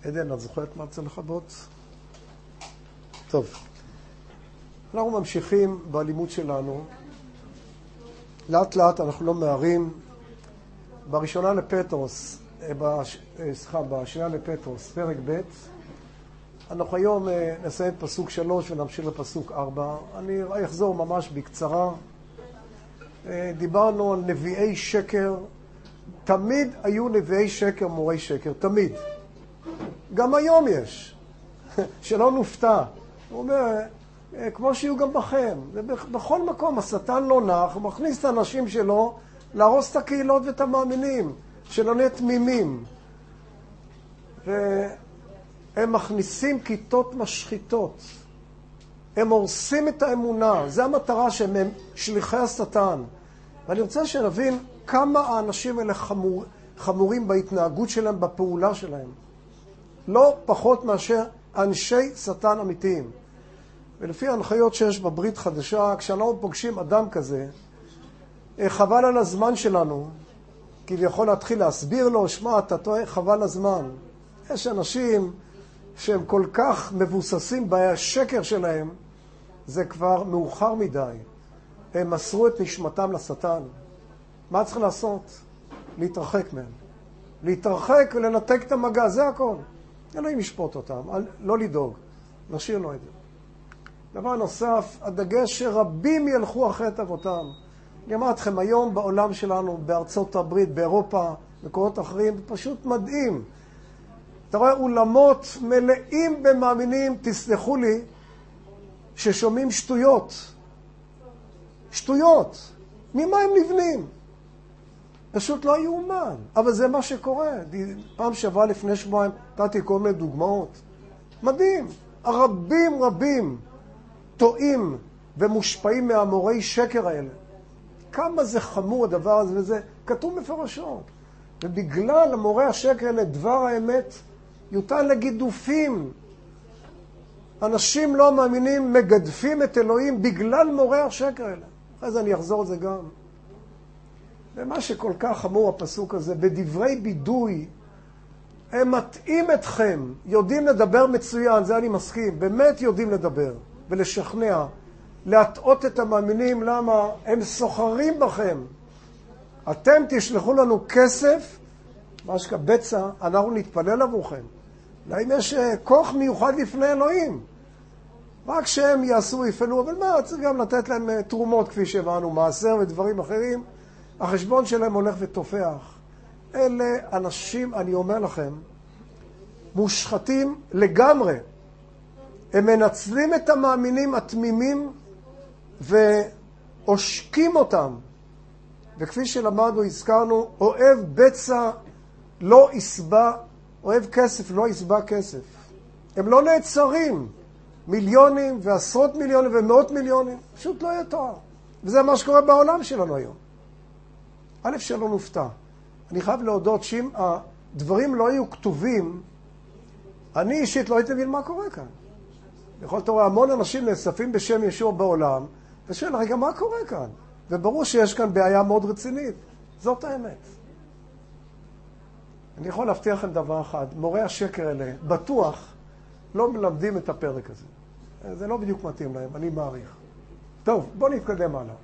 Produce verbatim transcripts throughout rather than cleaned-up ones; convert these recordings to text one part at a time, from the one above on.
עדן, את זוכרת מה צריך לכבות? טוב. אנחנו ממשיכים בלימוד שלנו. לאט לאט אנחנו לא מהרים. בראשונה לפטרוס, סליחה, בשנייה לפטרוס, פרק ב', אנחנו היום נסיים פסוק שלוש ונמשיך לפסוק ארבע. אני אחזור ממש בקצרה. דיברנו על נביאי שקר. תמיד היו נביאי שקר, מורי שקר, תמיד. גם היום יש. שלא נופתע. הוא אומר, כמו שיהיו גם בכם. בכל מקום השטן לא נח, הוא מכניס את האנשים שלו להרוס את הקהילות ואת המאמינים, שלא נהיה תמימים. והם מכניסים כיתות משחיתות. הם הורסים את האמונה. זה המטרה שהם הם שליחי השטן. ואני רוצה שנבין כמה האנשים האלה חמור, חמורים בהתנהגות שלהם, בפעולה שלהם. לא פחות מאשר אנשי שטן אמיתיים. ולפי ההנחיות שיש בברית חדשה, כשאנחנו פוגשים אדם כזה, חבל על הזמן שלנו, כביכול להתחיל להסביר לו, שמע, אתה טועה, חבל הזמן. יש אנשים שהם כל כך מבוססים בשקר שלהם, זה כבר מאוחר מדי. הם מסרו את נשמתם לשטן. מה צריך לעשות? להתרחק מהם. להתרחק ולנתק את המגע, זה הכל. אלוהים ישפוט אותם, לא לדאוג. נשאיר לו את זה. דבר נוסף, הדגש שרבים ילכו אחרי אבותם. אני אומר אתכם, היום בעולם שלנו, בארצות הברית, באירופה, מקומות אחרים, פשוט מדהים. אתה רואה, אולמות מלאים במאמינים, תסלחו לי, ששומעים שטויות. שטויות. ממה הם נבנים? פשוט לא יאומן. אבל זה מה שקורה. פעם שעברה לפני שבועיים, נתתי כל מיני דוגמאות. מדהים. הרבים רבים טועים ומושפעים מהמורי שקר האלה. כמה זה חמור הדבר הזה, וזה כתוב מפורשות. ובגלל המורי השקר האלה, דבר האמת יוטל לגידופים. אנשים לא מאמינים, מגדפים את אלוהים בגלל מורי השקר האלה. אחרי זה אני אחזור את זה גם. ומה שכל כך חמור הפסוק הזה, בדברי בידוי, הם מתאים אתכם, יודעים לדבר מצוין, זה אני מסכים, באמת יודעים לדבר ולשכנע, להטעות את המאמינים, למה? הם סוחרים בכם. אתם תשלחו לנו כסף, מה שקבצה, אנחנו נתפלל עבורכם. להם יש כוח מיוחד לפני אלוהים. רק שהם יעשו, יפעלו, אבל מה, צריך גם לתת להם תרומות, כפי שהבנו, מעשר ודברים אחרים. החשבון שלהם הולך ותופח. אלה אנשים, אני אומר לכם, מושחתים לגמרי. הם מנצלים את המאמינים התמימים ועושקים אותם. וכפי שלמדנו, הזכרנו, אוהב בצע לא יסבע, אוהב כסף לא יסבע כסף. הם לא נעצרים. מיליונים ועשרות מיליונים ומאות מיליונים. פשוט לא יהיה תואר. וזה מה שקורה בעולם שלנו היום. א' שלא נופתע. אני חייב להודות שאם הדברים לא היו כתובים, אני אישית לא הייתי מבין מה קורה כאן. יכול תורה, המון אנשים נאספים בשם ישוע בעולם, ושואל, רגע, מה קורה כאן? וברור שיש כאן בעיה מאוד רצינית. זאת האמת. אני יכול להבטיח לכם דבר אחד, מורי השקר האלה, בטוח, לא מלמדים את הפרק הזה. זה לא בדיוק מתאים להם, אני מעריך. טוב, בואו נתקדם הלאה.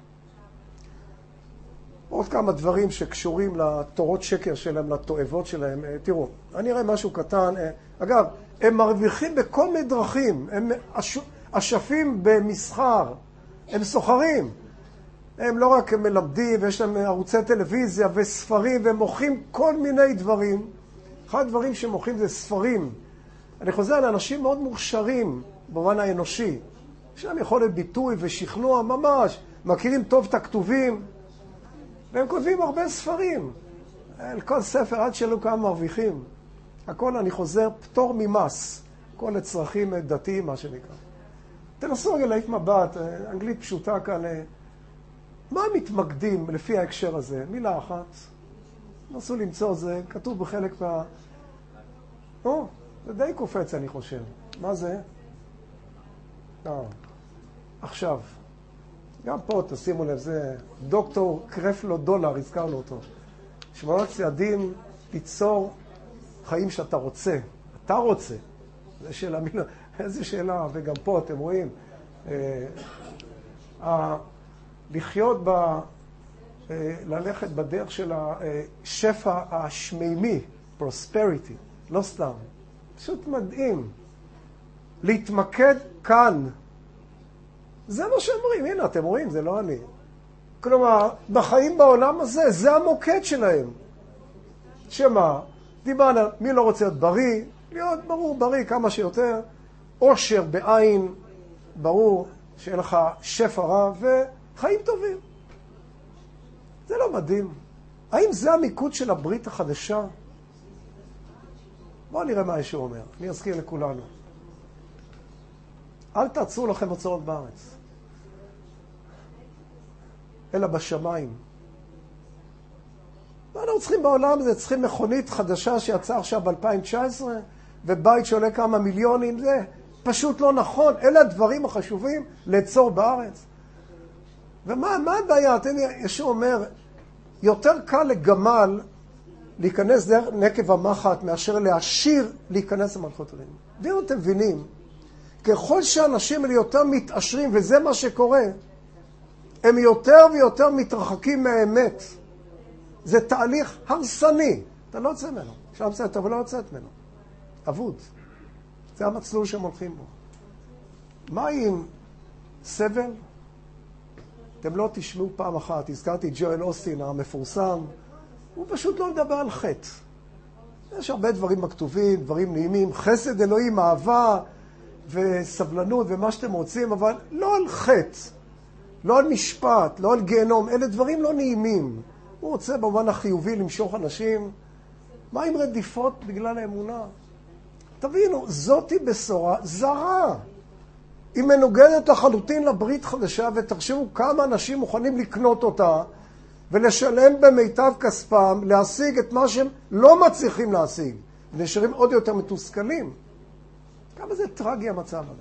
עוד כמה דברים שקשורים לתורות שקר שלהם, לתועבות שלהם. תראו, אני אראה משהו קטן. אגב, הם מרוויחים בכל מיני דרכים. הם אשפים במסחר. הם סוחרים. הם לא רק מלמדים, ויש להם ערוצי טלוויזיה וספרים, והם מוכרים כל מיני דברים. אחד הדברים שמוכרים זה ספרים. אני חוזר לאנשים מאוד מוכשרים במובן האנושי. יש להם יכולת ביטוי ושכנוע ממש. מכירים טוב את הכתובים. והם כותבים הרבה ספרים. על כל ספר עד שלו כמה מרוויחים. הכל, אני חוזר, פטור ממס. כל לצרכים דתיים, מה שנקרא. תנסו רגע להעיף מבט, אנגלית פשוטה כאן. מה מתמקדים לפי ההקשר הזה? מילה אחת. נסו למצוא זה, כתוב בחלק מה... או, זה די קופץ, אני חושב. מה זה? אה, עכשיו. גם פה, תשימו לב, זה דוקטור קרפלו דולר, הזכרנו אותו. שמונה צעדים ליצור חיים שאתה רוצה. אתה רוצה. זו שאלה, איזו שאלה, וגם פה אתם רואים, לחיות ב... ללכת בדרך של השפע השמימי, prosperity, לא סתם. פשוט מדהים. להתמקד כאן. זה מה שאומרים, הנה אתם רואים, זה לא אני. כלומר, בחיים בעולם הזה, זה המוקד שלהם. שמה? דיברנו, מי לא רוצה להיות בריא? להיות ברור, בריא כמה שיותר. עושר בעין, ברור שאין לך שפע רב, וחיים טובים. זה לא מדהים. האם זה המיקוד של הברית החדשה? בואו נראה מה ישוע אומר. אני אזכיר לכולנו. אל תעצרו לכם הוצאות בארץ, אלא בשמיים. ואנחנו צריכים בעולם הזה, צריכים מכונית חדשה שיצאה עכשיו ב-אלפיים תשע עשרה, ובית שעולה כמה מיליונים, זה פשוט לא נכון. אלה הדברים החשובים לעצור בארץ. ומה מה הבעיה? תן לי, ישוע אומר, יותר קל לגמל להיכנס דרך נקב המחט מאשר להשאיר להיכנס למלכות אלוהים. ואם אתם מבינים, ככל שאנשים האלה יותר מתעשרים, וזה מה שקורה, הם יותר ויותר מתרחקים מהאמת. זה תהליך הרסני. אתה לא יוצא ממנו. אפשר לצאת, אבל לא יוצאת ממנו. אבוד. זה המצלול שהם הולכים בו. מה עם סבל? אתם לא תשמעו פעם אחת. הזכרתי ג'ואל אוסטין המפורסם. הוא פשוט לא מדבר על חטא. יש הרבה דברים בכתובים, דברים נעימים. חסד אלוהים, אהבה וסבלנות ומה שאתם רוצים, אבל לא על חטא. לא על משפט, לא על גיהנום. אלה דברים לא נעימים. הוא רוצה במובן החיובי למשוך אנשים. מה עם רדיפות בגלל האמונה? תבינו, זאתי בשורה זרה. היא מנוגדת לחלוטין לברית חדשה, ותחשבו כמה אנשים מוכנים לקנות אותה, ולשלם במיטב כספם, להשיג את מה שהם לא מצליחים להשיג. ונשארים עוד יותר מתוסכלים. כמה זה טרגי המצב הזה.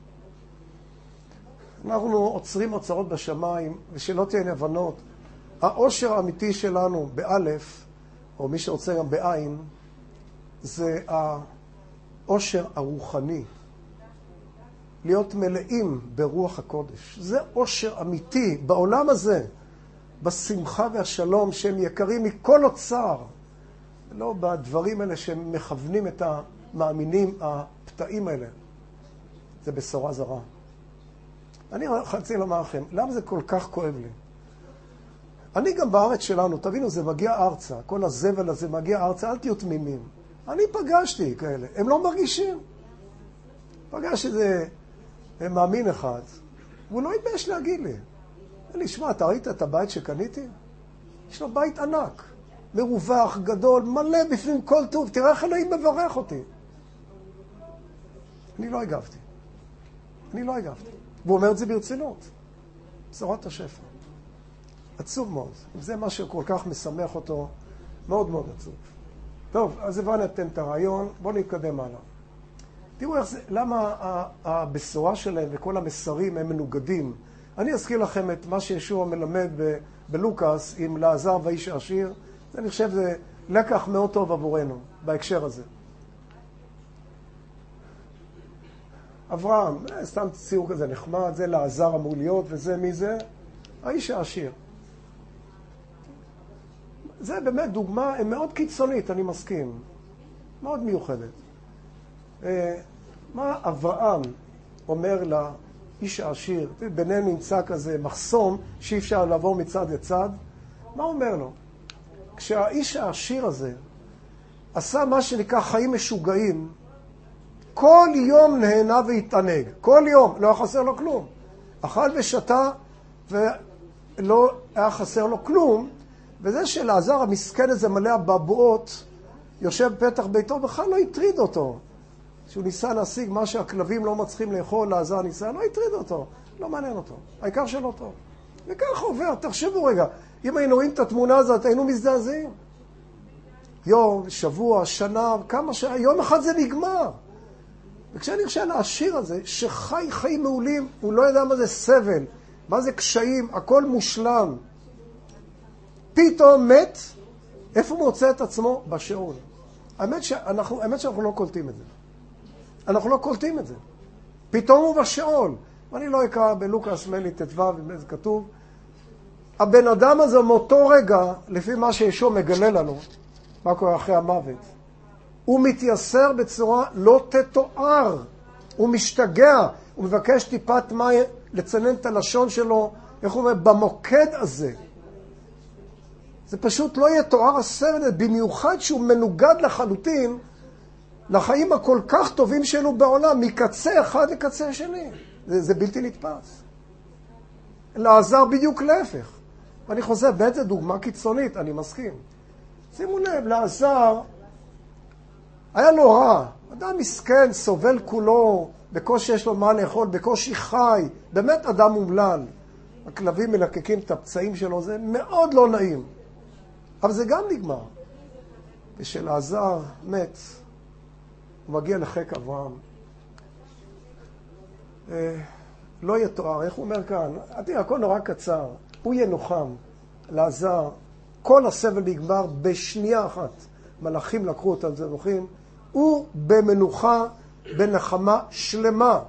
אנחנו עוצרים אוצרות בשמיים, ושלא תהיה הבנות. העושר האמיתי שלנו באלף, או מי שרוצה גם בעין, זה העושר הרוחני. להיות מלאים ברוח הקודש. זה עושר אמיתי בעולם הזה, בשמחה והשלום שהם יקרים מכל אוצר. לא בדברים האלה שהם מכוונים את המאמינים הפתאים האלה. זה בשורה זרה. אני חצי לומר לכם, למה זה כל כך כואב לי? אני גם בארץ שלנו, תבינו, זה מגיע ארצה, כל הזבל הזה מגיע ארצה, אל תהיו תמימים. אני פגשתי כאלה, הם לא מרגישים. פגש איזה מאמין אחד, והוא לא התבייש להגיד לי. אני, שמע, אתה ראית את הבית שקניתי? יש לו בית ענק, מרווח, גדול, מלא בפנים כל טוב, תראה איך אלוהים מברך אותי. אני לא הגבתי. אני לא הגבתי. והוא אומר את זה ברצינות. בשורת השפע. עצוב מאוד. זה מה שכל כך משמח אותו, מאוד מאוד עצוב. טוב, אז הבנתם את הרעיון, בואו נתקדם הלאה. תראו איך זה, למה הבשורה שלהם וכל המסרים הם מנוגדים. אני אזכיר לכם את מה שישוע מלמד ב- בלוקאס עם לעזר ואיש העשיר. אני חושב שזה לקח מאוד טוב עבורנו בהקשר הזה. אברהם, סתם ציור כזה נחמד, זה לעזר אמור להיות, וזה מי זה? האיש העשיר. זה באמת דוגמה מאוד קיצונית, אני מסכים. מאוד מיוחדת. מה אברהם אומר לאיש העשיר? בינינו נמצא כזה מחסום שאי אפשר לעבור מצד לצד. מה אומר לו? כשהאיש העשיר הזה עשה מה שנקרא חיים משוגעים, כל יום נהנה והתענג. כל יום, לא היה חסר לו כלום. אכל ושתה ולא היה חסר לו כלום. וזה שלעזר המסכן הזה מלא הבבואות, יושב בפתח ביתו, בכלל לא הטריד אותו. שהוא ניסה להשיג מה שהכלבים לא מצליחים לאכול, לעזר ניסה, לא הטריד אותו. לא מעניין אותו. העיקר שלא טוב. וכך עובר, תחשבו רגע. אם היינו רואים את התמונה הזאת, היינו מזדעזעים. יום, שבוע, שנה, כמה שעה, יום אחד זה נגמר. וכשאני חושב על העשיר הזה, שחי חיים מעולים, הוא לא יודע מה זה סבל, מה זה קשיים, הכל מושלם. פתאום מת, איפה הוא מוצא את עצמו? בשאול. האמת שאנחנו, האמת שאנחנו לא קולטים את זה. אנחנו לא קולטים את זה. פתאום הוא בשאול. ואני לא אקרא בלוקאס מלי תתווה, זה כתוב. הבן אדם הזה מאותו רגע, לפי מה שישוע מגלה לנו, מה קורה אחרי המוות, הוא מתייסר בצורה לא תתואר. הוא משתגע. הוא מבקש טיפת מים לצנן את הלשון שלו, איך הוא אומר, במוקד הזה. זה פשוט לא יתואר הסבל, במיוחד שהוא מנוגד לחלוטין לחיים הכל כך טובים שלנו בעולם, מקצה אחד לקצה שני. זה, זה בלתי נתפס. לעזר בדיוק להפך. ואני חוזר, באמת זו דוגמה קיצונית, אני מסכים. שימו לב, לעזר היה לו רע. אדם מסכן, סובל כולו, בקושי יש לו מה לאכול, בקושי חי. באמת אדם מומלל. הכלבים מלקקים את הפצעים שלו, זה מאוד לא נעים. אבל זה גם נגמר. כשלעזר מת, הוא מגיע לחיק אברהם. אה, לא יתואר, איך הוא אומר כאן? תראה, הכל נורא קצר. הוא ינוחם, לעזר. כל הסבל נגמר בשנייה אחת. מלאכים לקחו אותם, זה זוכרים. הוא במנוחה, בנחמה שלמה.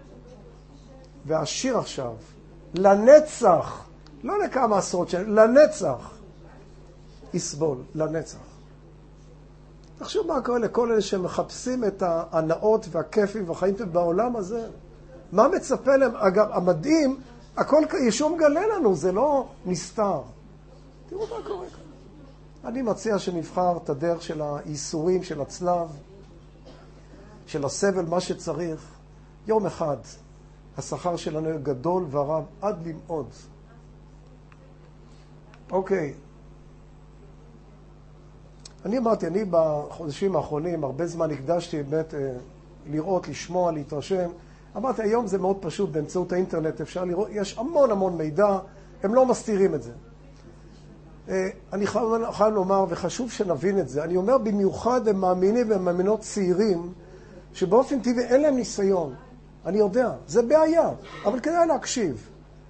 והשיר עכשיו, לנצח, לא לכמה עשרות שנים, לנצח, יסבול, לנצח. תחשוב מה קורה לכל אלה שמחפשים את ההנאות והכיפים והחיים בעולם הזה. מה מצפה להם? אגב, המדהים, הכל ישוע מגלה לנו, זה לא נסתר. תראו מה קורה כאן. אני מציע שנבחר את הדרך של האיסורים, של הצלב, של הסבל, מה שצריך. יום אחד, השכר שלנו גדול ורב עד למעוד. אוקיי. אני אמרתי, אני בחודשים האחרונים, הרבה זמן הקדשתי באמת אה, לראות, לשמוע, להתרשם. אמרתי, היום זה מאוד פשוט, באמצעות האינטרנט אפשר לראות, יש המון המון מידע, הם לא מסתירים את זה. אה, אני חייב, חייב לומר, וחשוב שנבין את זה, אני אומר במיוחד הם מאמינים והם מאמינות צעירים, שבאופן טבעי אין להם ניסיון. אני יודע, זה בעיה, אבל כדאי להקשיב.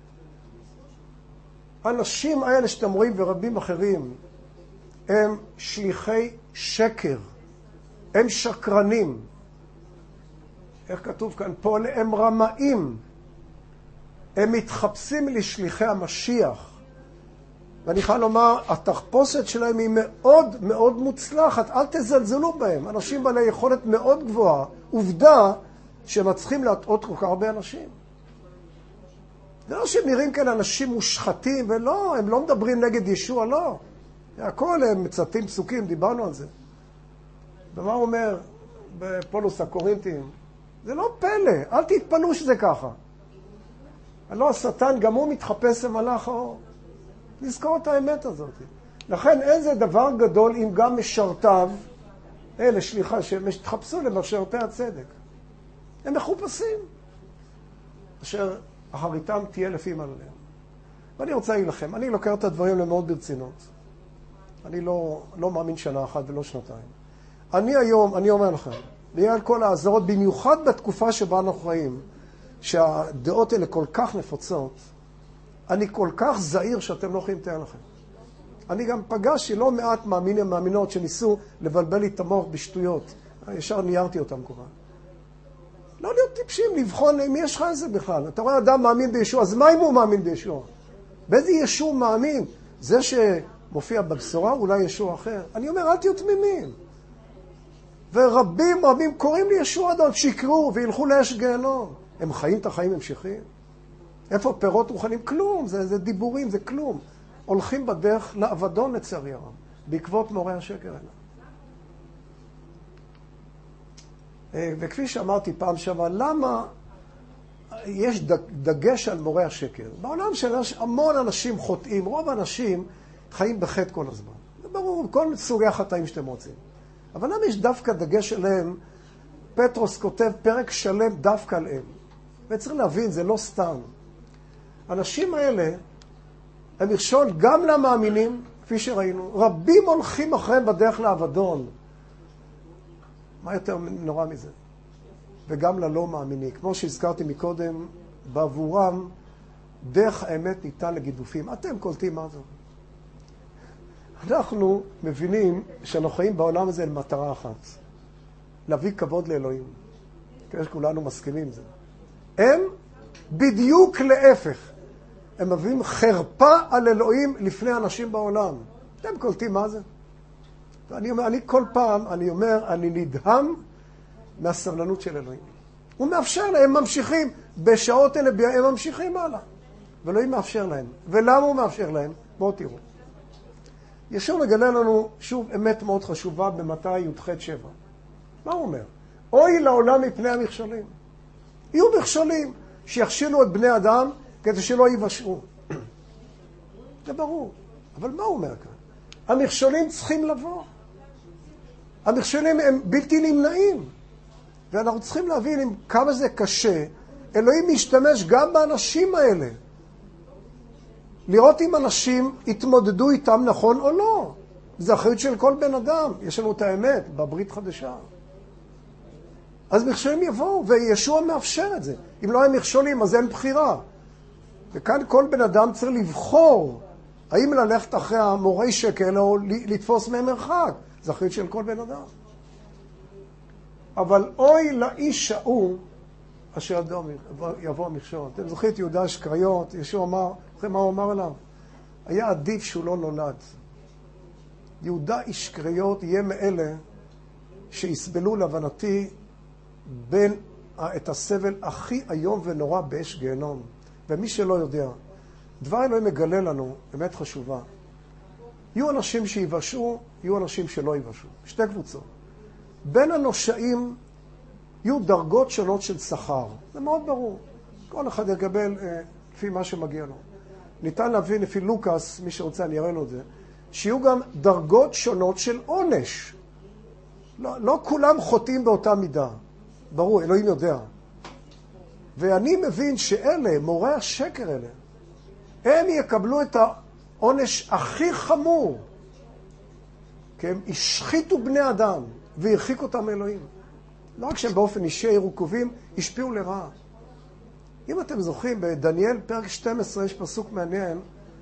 האנשים האלה שאתם רואים ורבים אחרים, הם שליחי שקר, הם שקרנים. איך כתוב כאן פה? הם רמאים. הם מתחפשים לשליחי המשיח. ואני חייב לומר, התחפושת שלהם היא מאוד מאוד מוצלחת. אל תזלזלו בהם. אנשים בעלי יכולת מאוד גבוהה. עובדה שהם צריכים להטעות כל כך הרבה אנשים. זה לא שהם נראים כאלה אנשים מושחתים, ולא, הם לא מדברים נגד ישוע, לא. הכל הם מצטטים פסוקים, דיברנו על זה. ומה הוא אומר בפולוס הקורינתיים? זה לא פלא, אל תתפלאו שזה ככה. הלא השטן גם הוא מתחפש למלאך האור. נזכור את האמת הזאת. לכן אין זה דבר גדול אם גם משרתיו, אלה שליחה שתחפשו למשרתי הצדק. הם מחופשים. אשר אחריתם תהיה לפי מעליהם. ואני רוצה להגיד לכם, אני לוקח את הדברים למאוד ברצינות. אני לא, לא מאמין שנה אחת ולא שנתיים. אני היום, אני אומר לכם, בגלל כל העזרות, במיוחד בתקופה שבה אנחנו חיים, שהדעות האלה כל כך נפוצות, אני כל כך זהיר שאתם לא יכולים לתאר לכם. אני גם פגשתי לא מעט מאמינים מאמינות שניסו לבלבל לי את המוח בשטויות. ישר ניירתי אותם כמובן. לא להיות טיפשים, לבחון אם יש לך איזה בכלל. אתה רואה אדם מאמין בישוע, אז מה אם הוא מאמין בישוע? באיזה ישוע מאמין? זה שמופיע בבשורה, אולי ישוע אחר. אני אומר, אל תהיו תמימים. ורבים רבים קוראים לי ישוע אדם, שיקרו וילכו לאש גיהנום. הם חיים את החיים המשכים? איפה פירות רוחניים? כלום, זה, זה דיבורים, זה כלום. הולכים בדרך לאבדון לצערי הרב, בעקבות מורי השקר האלה. וכפי שאמרתי פעם שמה, למה יש דגש על מורי השקר? בעולם של המון אנשים חוטאים, רוב האנשים חיים בחטא כל הזמן. זה ברור, כל סוגי החטאים שאתם רוצים. אבל למה יש דווקא דגש עליהם? פטרוס כותב פרק שלם דווקא עליהם. וצריך להבין, זה לא סתם. האנשים האלה הם מכשול גם למאמינים, כפי שראינו. רבים הולכים אחריהם בדרך לאבדון. מה יותר נורא מזה? וגם ללא מאמיני. כמו שהזכרתי מקודם, בעבורם דרך האמת ניתן לגידופים. אתם קולטים מה זה? אנחנו מבינים שאנחנו חיים בעולם הזה למטרה אחת. להביא כבוד לאלוהים. כדי שכולנו מסכימים עם זה. הם בדיוק להפך. הם מביאים חרפה על אלוהים לפני אנשים בעולם. אתם קולטים מה זה? ואני אומר, אני כל פעם, אני אומר, אני נדהם מהסבלנות של אלוהים. הוא מאפשר להם, הם ממשיכים. בשעות אלה הם ממשיכים הלאה. ואלוהים מאפשר להם. ולמה הוא מאפשר להם? בואו תראו. ישוע מגלה לנו שוב אמת מאוד חשובה במתי י"ח שבע. מה הוא אומר? אוי לעולם מפני המכשולים. יהיו מכשולים שיכשילו את בני אדם כדי שלא ייוושעו. זה ברור. אבל מה הוא אומר כאן? המכשולים צריכים לבוא. המכשולים הם בלתי נמנעים. ואנחנו צריכים להבין עם כמה זה קשה. אלוהים משתמש גם באנשים האלה. לראות אם אנשים יתמודדו איתם נכון או לא. זה אחריות של כל בן אדם. יש לנו את האמת בברית חדשה. אז מכשולים יבואו, וישוע מאפשר את זה. אם לא הם מכשולים, אז אין בחירה. וכאן כל בן אדם צריך לבחור האם ללכת אחרי המורי שקל או לתפוס מהם מרחק. זה אחריות של כל בן אדם. אבל אוי לאיש ההוא אשר אדום יבוא מכשול. אתם זוכרים את יהודה שקריות, ישוע אמר, אחרי מה הוא אמר עליו? היה עדיף שהוא לא נולד. יהודה איש קריות יהיה מאלה שיסבלו להבנתי בין את הסבל הכי היום ונורא באש גיהנום. ומי שלא יודע, דבר אלוהים מגלה לנו, באמת חשובה. יהיו אנשים שיבשעו, יהיו אנשים שלא יבשעו. שתי קבוצות. בין הנושאים יהיו דרגות שונות של שכר. זה מאוד ברור. כל אחד יקבל אה, לפי מה שמגיע לו. ניתן להבין לפי לוקאס, מי שרוצה אני אראה לו את זה, שיהיו גם דרגות שונות של עונש. לא, לא כולם חוטאים באותה מידה. ברור, אלוהים יודע. ואני מבין שאלה, מורי השקר אלה, הם יקבלו את העונש הכי חמור. כי הם השחיתו בני אדם והרחיקו אותם מאלוהים. לא רק שהם באופן אישי עירוקובים, השפיעו לרעה. אם אתם זוכרים, בדניאל פרק שתים עשרה יש פסוק מעניין,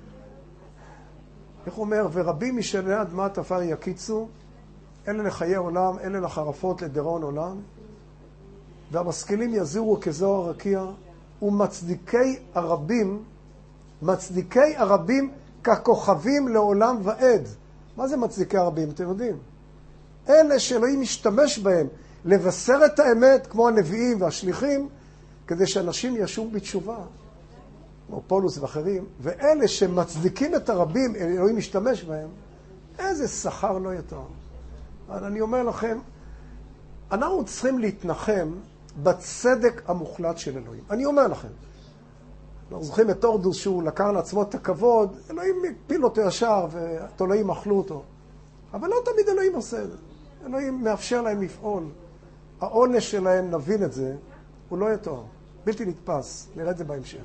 איך הוא אומר, ורבים משני אדמת עפר יקיצו, אלה לחיי עולם, אלה לחרפות לדיראון עולם, והמשכילים יזירו כזוהר רקיע, ומצדיקי הרבים, מצדיקי הרבים ככוכבים לעולם ועד. מה זה מצדיקי הרבים? אתם יודעים? אלה שאלוהים משתמש בהם לבשר את האמת, כמו הנביאים והשליחים, כדי שאנשים ישוב בתשובה, כמו פולוס ואחרים, ואלה שמצדיקים את הרבים, אלוהים משתמש בהם, איזה שכר לא יותר. אבל אני אומר לכם, אנחנו צריכים להתנחם בצדק המוחלט של אלוהים. אני אומר לכם, אנחנו זוכרים את אורדוס שהוא לקח לעצמו את הכבוד, אלוהים הפיל אותו ישר והתולעים אכלו אותו. אבל לא תמיד אלוהים עושה את זה. אלוהים מאפשר להם לפעול. העונש שלהם, נבין את זה, הוא לא יתואר. בלתי נתפס. נראה את זה בהמשך.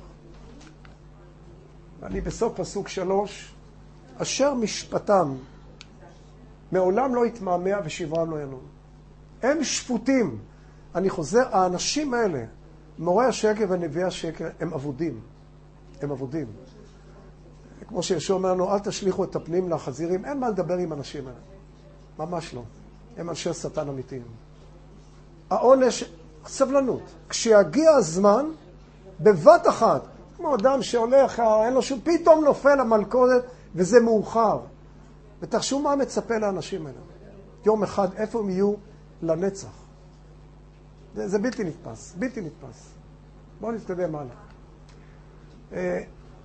אני בסוף פסוק שלוש, אשר משפטם מעולם לא יתמהמה ושברם לא ינום. הם שפוטים. אני חוזר, האנשים האלה, מורי השקר ונביאי השקר, הם עבודים. הם עבודים. כמו שישוע אומר לנו, אל תשליחו את הפנים לחזירים, אין מה לדבר עם אנשים האלה. ממש לא. הם אנשי שטן אמיתיים. העונש, סבלנות. כשיגיע הזמן, בבת אחת, כמו אדם שהולך, אין לו שום, פתאום נופל המלכודת, וזה מאוחר. ותחשבו מה מצפה לאנשים האלה. יום אחד, איפה הם יהיו? לנצח. זה, זה בלתי נתפס, בלתי נתפס. בואו נתקדם הלאה. אה,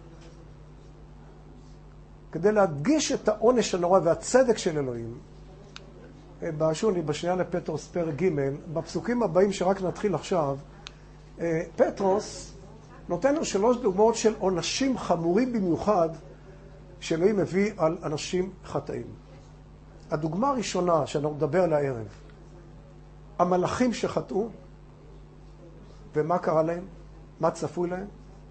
כדי להדגיש את העונש הנורא והצדק של אלוהים, אה, בשוני, בשנייה לפטרוס פרק ג', בפסוקים הבאים שרק נתחיל עכשיו, אה, פטרוס נותן לו שלוש דוגמאות של עונשים חמורים במיוחד שאלוהים מביא על אנשים חטאים. הדוגמה הראשונה שאנחנו נדבר עליה הערב, המלאכים שחטאו, ומה קרה להם? מה צפוי להם?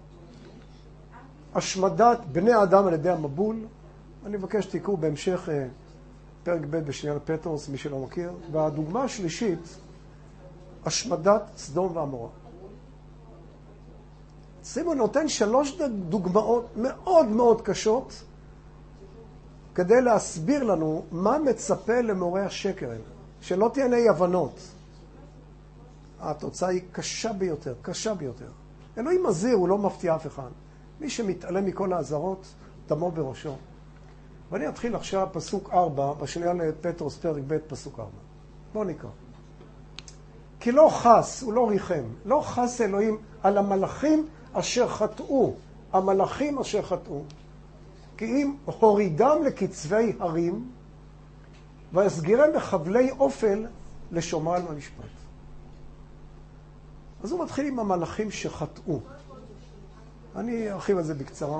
השמדת בני האדם על ידי המבול. אני מבקש שתקראו בהמשך פרק ב' בשנייה לפטרוס, מי שלא מכיר. והדוגמה השלישית, השמדת סדום ועמורה. שימו, נותן שלוש דוגמאות מאוד מאוד קשות כדי להסביר לנו מה מצפה למורה השקר, שלא תהיינה אי הבנות. התוצאה היא קשה ביותר, קשה ביותר. אלוהים מזהיר, הוא לא מפתיע אף אחד. מי שמתעלם מכל האזהרות, דמו בראשו. ואני אתחיל עכשיו פסוק ארבע, בשנייה לפטרוס פרק ב' פסוק ארבע. בואו נקרא. כי לא חס, הוא לא ריחם, לא חס אלוהים על המלאכים אשר חטאו, המלאכים אשר חטאו. כי אם הורידם לקצווי הרים, ויסגירם בחבלי אופל לשומרם במשפט. אז הוא מתחיל עם המלאכים שחטאו. אני ארחיב על זה בקצרה.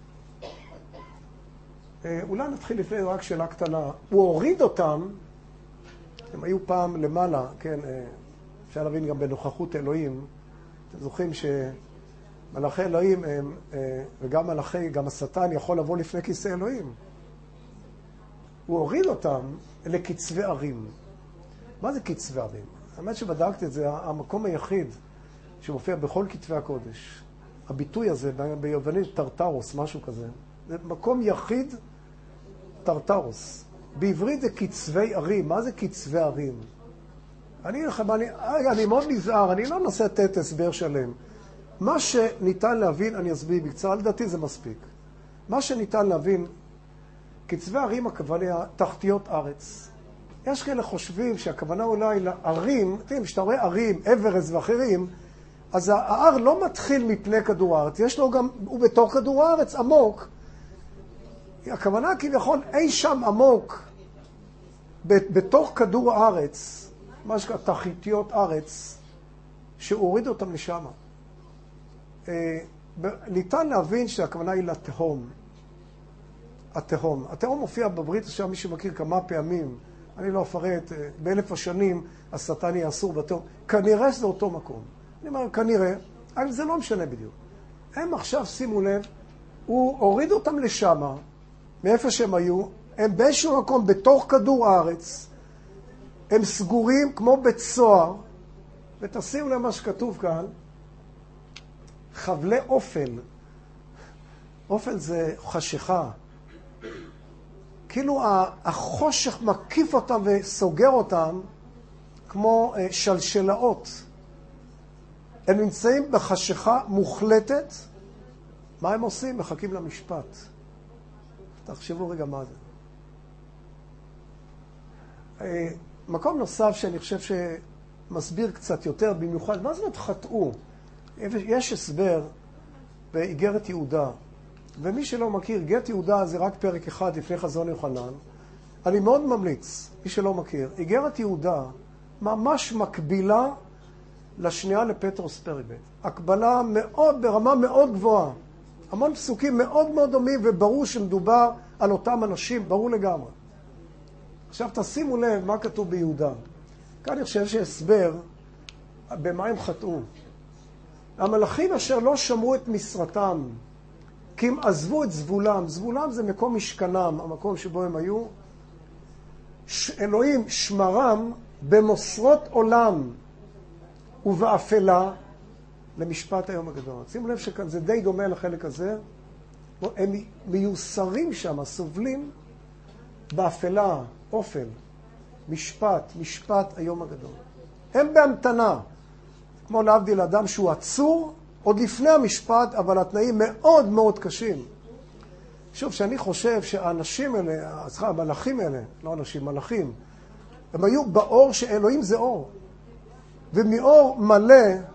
אולי נתחיל לפני רק שאלה קטנה. הוא הוריד אותם, הם היו פעם למעלה, כן, אפשר להבין גם בנוכחות אלוהים. אתם זוכרים שמלאכי אלוהים הם, וגם מלאכי, גם השטן יכול לבוא לפני כיסא אלוהים. הוא הוריד אותם לקצווי ערים. מה זה קצווי ערים? האמת שבדקתי את זה, המקום היחיד שמופיע בכל כתבי הקודש. הביטוי הזה, ביוונית טרטרוס, משהו כזה. זה מקום יחיד, טרטרוס. בעברית זה קצווי ערים. מה זה קצווי ערים? אני, אני, אני מאוד נזהר, אני לא ננסה לתת הסבר שלם. מה שניתן להבין, אני אסביר בקצרה, לדעתי זה מספיק. מה שניתן להבין, קצווי ערים הכוונה תחתיות ארץ. יש כאלה חושבים שהכוונה אולי לערים, תראי, כשאתה רואה ערים, אברז ואחרים, אז ההר לא מתחיל מפני כדור הארץ, יש לו גם, הוא בתוך כדור הארץ עמוק. הכוונה כביכול אי שם עמוק, בתוך כדור הארץ, מה שקרה תחתיות ארץ, שהוריד אותם לשם. ניתן להבין שהכוונה היא לתהום. התהום. התהום מופיע בברית, עכשיו מי שמכיר כמה פעמים, אני לא אפרט, באלף השנים השטן יהיה אסור בתהום. כנראה זה אותו מקום. אני אומר, כנראה, אבל זה לא משנה בדיוק. הם עכשיו, שימו לב, הוא הוריד אותם לשם, מאיפה שהם היו, הם באיזשהו מקום בתוך כדור הארץ, הם סגורים כמו בית סוהר, ותשימו להם מה שכתוב כאן, חבלי אופל. אופל זה חשיכה. כאילו החושך מקיף אותם וסוגר אותם כמו שלשלאות. הם נמצאים בחשיכה מוחלטת. מה הם עושים? מחכים למשפט. תחשבו רגע מה זה. מקום נוסף שאני חושב שמסביר קצת יותר במיוחד, מה זאת חטאו? יש הסבר באיגרת יהודה, ומי שלא מכיר, איגרת יהודה זה רק פרק אחד לפני חזון יוחנן. אני מאוד ממליץ, מי שלא מכיר, איגרת יהודה ממש מקבילה לשנייה לפטרוס פרק ב'. הקבלה מאוד, ברמה מאוד גבוהה. המון פסוקים מאוד מאוד דומים, וברור שמדובר על אותם אנשים, ברור לגמרי. עכשיו תשימו לב מה כתוב ביהודה. כאן אני חושב שהסבר במה הם חטאו. המלאכים אשר לא שמרו את משרתם, כי הם עזבו את זבולם. זבולם זה מקום משכנם, המקום שבו הם היו. אלוהים שמרם במוסרות עולם ובאפלה למשפט היום הגדול. שימו לב שכאן זה די דומה לחלק הזה. הם מיוסרים שם, סובלים באפלה, אופל, משפט, משפט היום הגדול. הם בהמתנה, כמו להבדיל אדם שהוא עצור, עוד לפני המשפט, אבל התנאים מאוד מאוד קשים. שוב, שאני חושב שהאנשים האלה, סליחה, המלאכים האלה, לא אנשים, מלאכים, הם היו באור שאלוהים זה אור. ומאור מלא,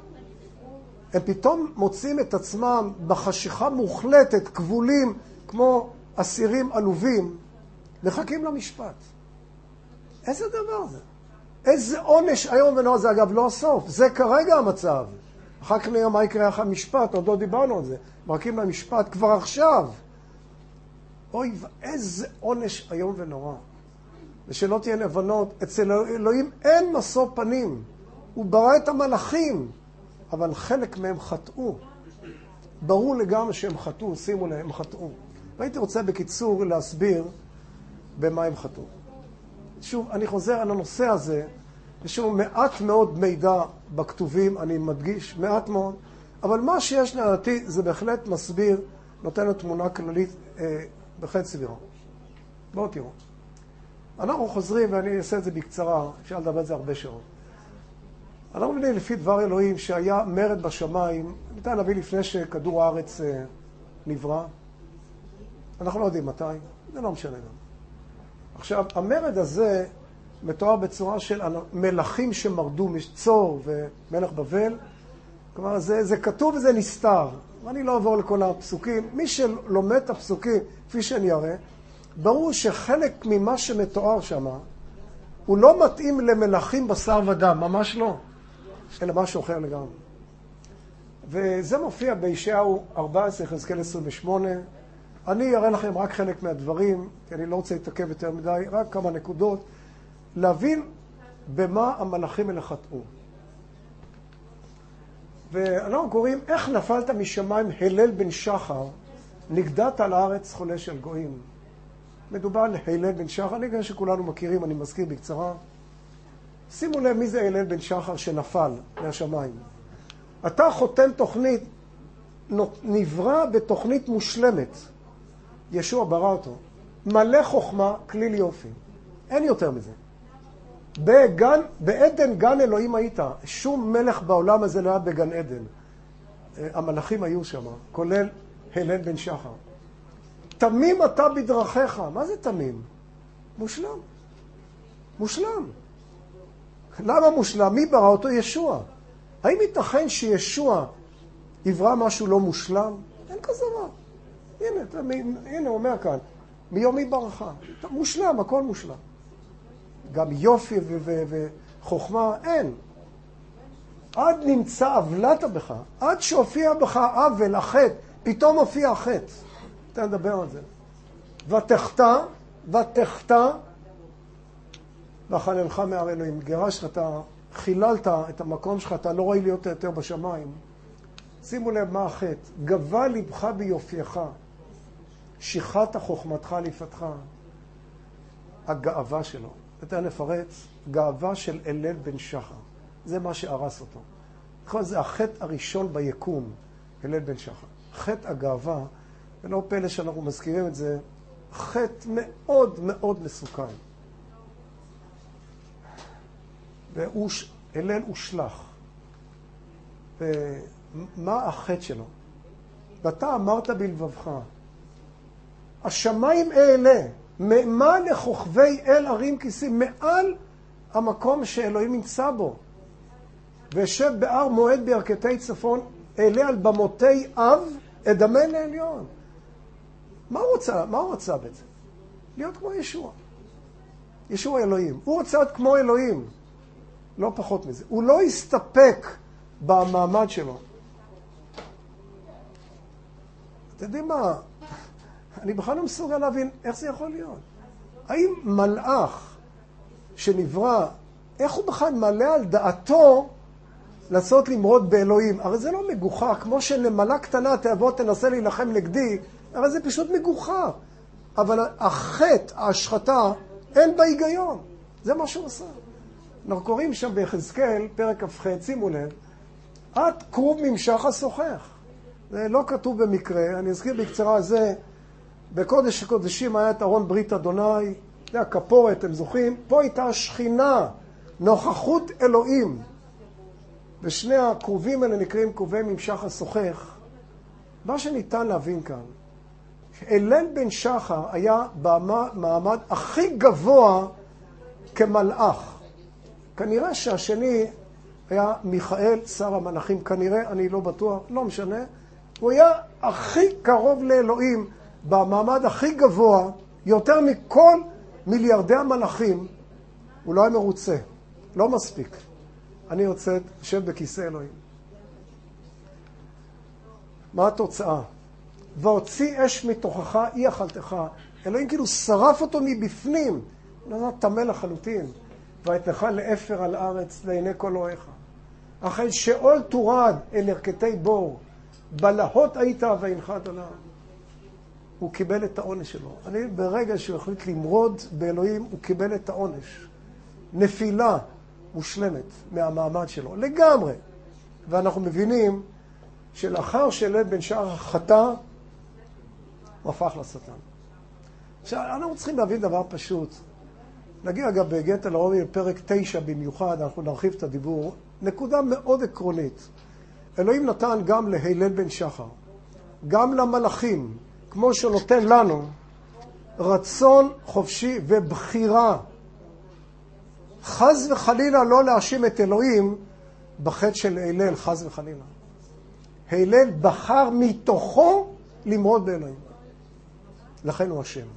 הם פתאום מוצאים את עצמם בחשיכה מוחלטת, כבולים, כמו אסירים עלובים, מחכים למשפט. איזה דבר זה? איזה עונש היום ונורא, זה אגב לא הסוף, זה כרגע המצב. אחר כך נראה מה יקרה אחרי המשפט, עוד לא דיברנו על זה. מחכים למשפט כבר עכשיו. אוי, איזה עונש היום ונורא. ושלא תהיה נבנות, אצל אלוהים אין משוא פנים. הוא ברא את המלאכים, אבל חלק מהם חטאו. ברור לגמרי שהם חטאו, שימו להם, הם חטאו. והייתי רוצה בקיצור להסביר במה הם חטאו. שוב, אני חוזר על הנושא הזה, יש לנו מעט מאוד מידע בכתובים, אני מדגיש, מעט מאוד, אבל מה שיש לדעתי זה בהחלט מסביר, נותן תמונה כללית אה, בחצי סבירה. בואו תראו. אנחנו חוזרים, ואני אעשה את זה בקצרה, אפשר לדבר את זה הרבה שעות. אנחנו מבינים לפי דבר אלוהים שהיה מרד בשמיים, ניתן להביא לפני שכדור הארץ נברא. אנחנו לא יודעים מתי, זה לא משנה גם. עכשיו, המרד הזה מתואר בצורה של מלכים שמרדו, צור ומלך בבל. כלומר, זה, זה כתוב וזה נסתר. ואני לא עבור לכל הפסוקים. מי שלומד את הפסוקים, כפי שאני אראה, ברור שחלק ממה שמתואר שם, הוא לא מתאים למלכים בשר ודם, ממש לא. אלא משהו אחר לגמרי. וזה מופיע בישעיהו ארבע עשרה, יחזקאל עשרים ושמונה. אני אראה לכם רק חלק מהדברים, כי אני לא רוצה להתעכב יותר מדי, רק כמה נקודות, להבין במה המלאכים האלה חטאו. ואנחנו קוראים, איך נפלת משמיים הלל בן שחר, נגדת על הארץ חולה של גויים. מדובר על הלל בן שחר, אני חושב שכולנו מכירים, אני מזכיר בקצרה. שימו לב מי זה הלל בן שחר שנפל מהשמיים. אתה חותם תוכנית, נברא בתוכנית מושלמת. ישוע ברא אותו. מלא חוכמה, כליל יופי. אין יותר מזה. בגן, בעדן גן אלוהים היית. שום מלך בעולם הזה לא היה בגן עדן. המלאכים היו שם, כולל הלל בן שחר. תמים אתה בדרכיך. מה זה תמים? מושלם. מושלם. למה מושלם? מי ברא אותו? ישוע. האם ייתכן שישוע יברא משהו לא מושלם? אין כזה דבר. הנה, הנה, הוא אומר כאן, מיומי ברכה. מושלם, הכל מושלם. גם יופי וחוכמה, אין. עד נמצא עוולת בך, עד שהופיע בך עוול, החטא, פתאום הופיע החטא. אתה נדבר על זה. ותחתה, ותחתה, וחללך מהר אלוהים. גירשת, אתה חיללת את המקום שלך, אתה לא רואה להיות יותר בשמיים. שימו לב מה החטא. גבה לבך ביופייך, שיחת חוכמתך ליפתך. הגאווה שלו. אתה נפרט, גאווה של הלל בן שחר. זה מה שהרס אותו. נכון, זה החטא הראשון ביקום, הלל בן שחר. חטא הגאווה, ולא פלא שאנחנו מזכירים את זה, חטא מאוד מאוד מסוכן. והלל הושלח. ומה החטא שלו? ואתה אמרת בלבבך, השמיים אלה, מה לכוכבי אל ערים כיסים, מעל המקום שאלוהים נמצא בו. וישב בהר מועד בירכתי צפון, אלה על במותי אב, אדמה לעליון. מה הוא רצה? מה הוא רצה בזה? להיות כמו ישוע. ישוע אלוהים. הוא רצה להיות כמו אלוהים. לא פחות מזה. הוא לא הסתפק במעמד שלו. אתם יודעים מה? אני בכלל לא מסוגל להבין איך זה יכול להיות. האם מלאך שנברא, איך הוא בכלל מלא על דעתו לעשות למרוד באלוהים? הרי זה לא מגוחך. כמו שנמלה קטנה תבוא תנסה להילחם נגדי, הרי זה פשוט מגוחך. אבל החטא, ההשחתה, אין בה היגיון. זה מה שהוא עשה. אנחנו קוראים שם ביחזקאל, פרק כ"ח, שימו לב, עד קרוב ממשך השוחך. זה לא כתוב במקרה, אני אזכיר בקצרה זה, בקודש הקודשים היה את ארון ברית אדוני, זה הכפורת, אתם זוכרים? פה הייתה השכינה, נוכחות אלוהים. ושני הקרובים האלה נקראים קרובי ממשך השוחך. מה שניתן להבין כאן, הלל בן שחר היה במעמד הכי גבוה כמלאך. כנראה שהשני היה מיכאל, שר המלאכים, כנראה, אני לא בטוח, לא משנה. הוא היה הכי קרוב לאלוהים, במעמד הכי גבוה, יותר מכל מיליארדי המלאכים. הוא לא היה מרוצה, לא מספיק. אני רוצה לשבת בכיסא אלוהים. מה התוצאה? והוציא אש מתוכך, אי אכלתך. אלוהים כאילו שרף אותו מבפנים. לא תמה לחלוטין. ואתנך לאפר על הארץ לעיני כל אוהיך. אחרי שאול תורד אל ירכתי בור, בלהות היית ואינך אדוני. הוא קיבל את העונש שלו. אני ברגע שהוא החליט למרוד באלוהים, הוא קיבל את העונש. נפילה מושלמת מהמעמד שלו, לגמרי. ואנחנו מבינים שלאחר שהלל בן שחר חטא, הוא הפך לשטן. עכשיו, אנחנו צריכים להבין דבר פשוט. נגיע אגב בגט אלרומי בפרק תשע במיוחד, אנחנו נרחיב את הדיבור. נקודה מאוד עקרונית. אלוהים נתן גם להלל בן שחר, גם למלאכים, כמו שנותן לנו, רצון חופשי ובחירה. חז וחלילה לא להאשים את אלוהים בחטא של הלל, חז וחלילה. הלל בחר מתוכו למרוד באלוהים. לכן הוא השם.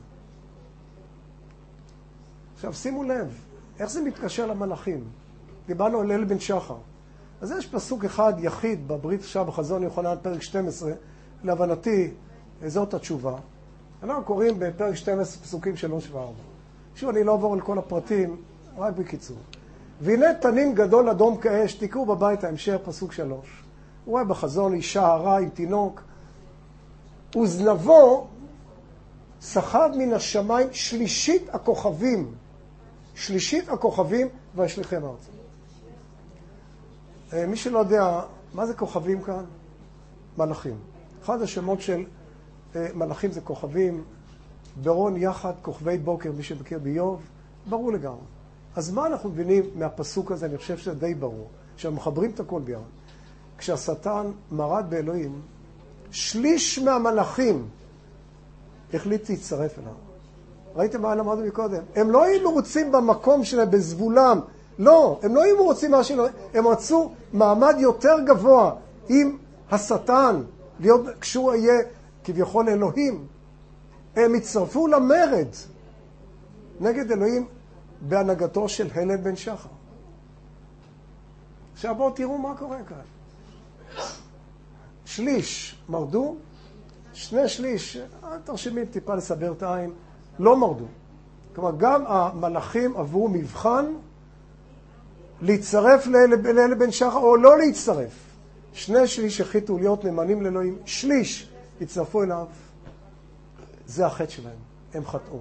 עכשיו שימו לב, איך זה מתקשר למלאכים? דיברנו על הלל בן שחר. אז יש פסוק אחד יחיד בברית עכשיו בחזון יוחנן פרק שתים עשרה, להבנתי זאת התשובה. אנחנו קוראים בפרק שתים עשרה פסוקים שלוש וארבע. שוב, אני לא עבור על כל הפרטים, רק בקיצור. והנה תנין גדול אדום כאש, תקראו בבית ההמשך פסוק שלוש. הוא רואה בחזון אישה הרה עם תינוק, וזנבו סחב מן השמיים שלישית הכוכבים, שלישית הכוכבים והשליכם ארצה. מי שלא יודע, מה זה כוכבים כאן? מלאכים. אחד השמות של מלאכים זה כוכבים, ברון יחד, כוכבי בוקר, מי שמכיר ביוב, ברור לגמרי. אז מה אנחנו מבינים מהפסוק הזה? אני חושב שזה די ברור. כשמחברים את הכל ביחד. כשהשטן מרד באלוהים, שליש מהמלאכים החליט להצטרף אליו. ראיתם מה למדנו מקודם? הם לא היו מרוצים במקום שלהם, בזבולם. לא, הם לא היו מרוצים מה שלהם. הם רצו מעמד יותר גבוה עם השטן, להיות כשהוא יהיה כביכול אלוהים. הם הצטרפו למרד נגד אלוהים בהנהגתו של הלל בן שחר. עכשיו בואו תראו מה קורה כאן. שליש מרדו, שני שליש, תרשמים טיפה לסבר את העין, לא מרדו. כלומר, גם המלאכים עברו מבחן להצטרף להלל בן שחר או לא להצטרף. שני שליש החליטו להיות נאמנים לאלוהים, שליש הצטרפו אליו. זה החטא שלהם, הם חטאו.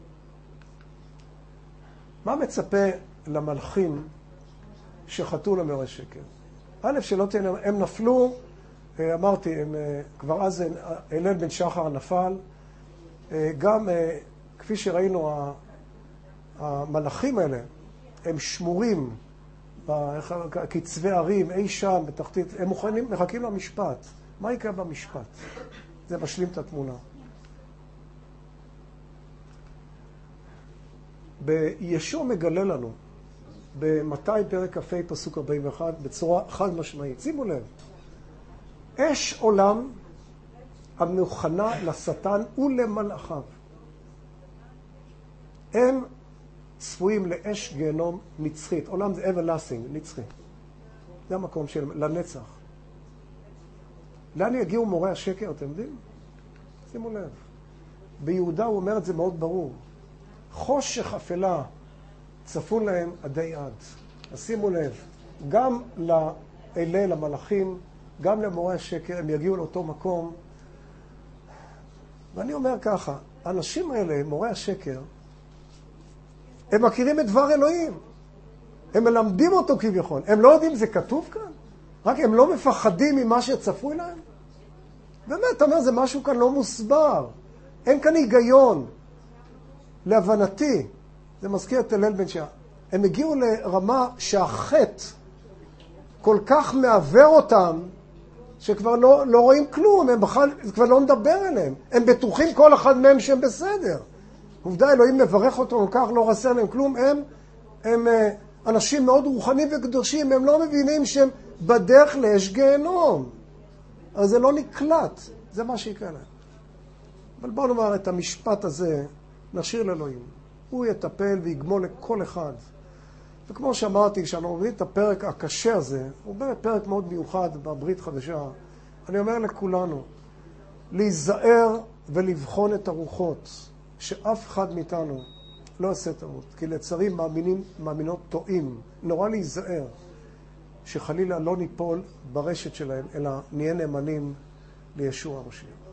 מה מצפה למלאכים שחטאו למראה שקר? א', שלא תהיה, הם נפלו, אמרתי, הם, כבר אז הלל בן שחר נפל, גם כפי שראינו, המלאכים האלה, הם שמורים בקצווי ערים, אי שם, בתחתית, הם מוכנים, מחכים למשפט. מה יקרה במשפט? זה משלים את התמונה. בישוע מגלה לנו, במתי פרק כ"ה פסוק ארבעים ואחת, בצורה חד משמעית. שימו לב, אש עולם המוכנה לשטן ולמלאכיו. הם צפויים לאש גיהנום נצחית. עולם זה everlasting, נצחי. זה המקום של לנצח. לאן יגיעו מורי השקר, אתם יודעים? שימו לב. ביהודה הוא אומר את זה מאוד ברור. חושך אפלה צפון להם עדי עד. אז שימו לב, גם לאלה, למלאכים, גם למורי השקר, הם יגיעו לאותו מקום. ואני אומר ככה, האנשים האלה, מורי השקר, הם מכירים את דבר אלוהים. הם מלמדים אותו כביכול. הם לא יודעים, זה כתוב כאן? רק הם לא מפחדים ממה שצפוי להם? באמת, אתה אומר, זה משהו כאן לא מוסבר. אין כאן היגיון. להבנתי, זה מזכיר את הלל בן שחר. הם הגיעו לרמה שהחטא כל כך מעבר אותם, שכבר לא, לא רואים כלום, הם בכלל, כבר לא נדבר עליהם. הם בטוחים כל אחד מהם שהם בסדר. עובדה, אלוהים מברך אותו, כל כך לא חסר להם כלום. הם, הם אנשים מאוד רוחניים וקדושים, הם לא מבינים שהם בדרך לאש גיהנום. אז זה לא נקלט, זה מה שיקרה להם. אבל בואו נאמר את המשפט הזה, נשאיר לאלוהים. הוא יטפל ויגמול לכל אחד. וכמו שאמרתי, כשאנחנו עוברים את הפרק הקשה הזה, הוא באמת פרק מאוד מיוחד בברית חדשה, אני אומר לכולנו, להיזהר ולבחון את הרוחות, שאף אחד מאיתנו לא יעשה טעות, כי לצערי מאמינים, מאמינות טועים. נורא להיזהר שחלילה לא ניפול ברשת שלהם, אלא נהיה נאמנים לישוע המשיח.